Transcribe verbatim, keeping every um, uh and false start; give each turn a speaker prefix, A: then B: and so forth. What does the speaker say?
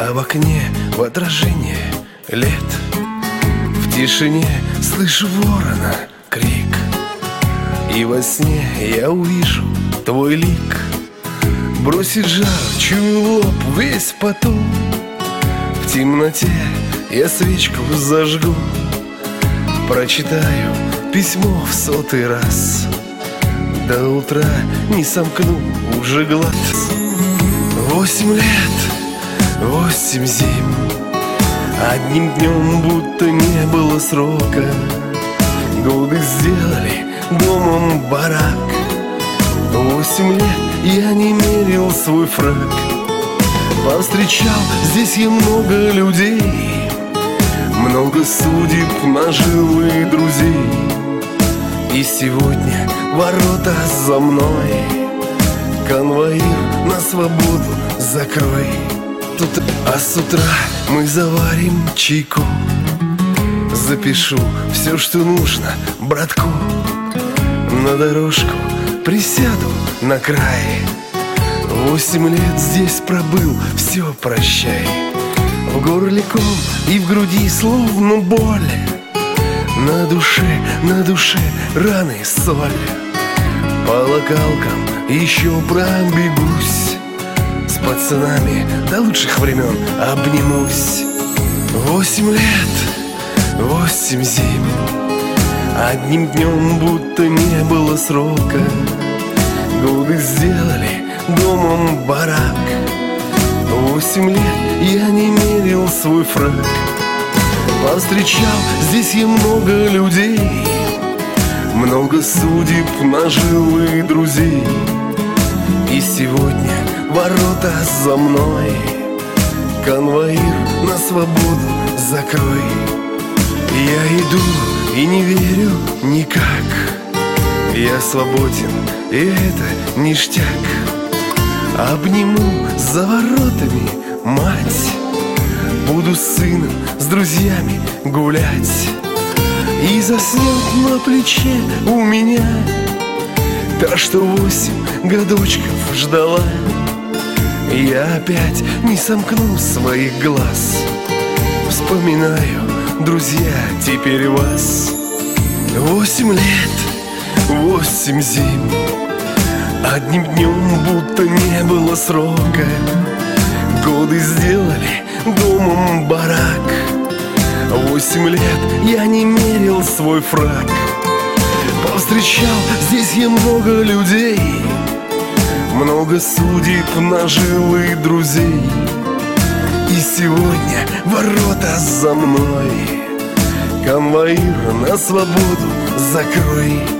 A: А в окне в отражение лет в тишине слышу ворона крик, и во сне я увижу твой лик. Бросит жар, чую в лоб весь в поту. В темноте я свечку зажгу, прочитаю письмо в сотый раз. До утра не сомкну уже глаз. Восемь лет, восемь зим, одним днем будто не было срока. Годы сделали домом барак. Восемь лет я не мерил свой фрак. Повстречал здесь я много людей, много судеб нажил и друзей. И сегодня ворота за мной, конвоир на свободу закрой. Тут, а с утра мы заварим чайку, запишу все, что нужно братку. На дорожку присяду на край. Восемь лет здесь пробыл, все прощай. В горле ком и в груди словно боль. На душе, на душе раны соль. По локалкам еще пробегусь, с пацанами до лучших времен обнимусь. Восемь лет, восемь зим, одним днем будто не было срока. Годы сделали домом барак. Восемь лет я не мерил свой фрак. Повстречал здесь я много людей, много судеб нажил и друзей. И сегодня ворота за мной, конвоир на свободу закрой. Я иду и не верю никак, я свободен, и это ништяк. Обниму за воротами мать, буду с сыном, с друзьями гулять. И заснет на плече у меня та, что восемь годочков ждала. Я опять не сомкну своих глаз, вспоминаю, друзья, теперь вас. Восемь лет, восемь зим, одним днем будто не было срока. Годы сделали домом барак. Восемь лет я не мерил свой фрак. Повстречал здесь я много людей, много судеб нажил и друзей. И сегодня ворота за мной, конвоир на свободу закрой.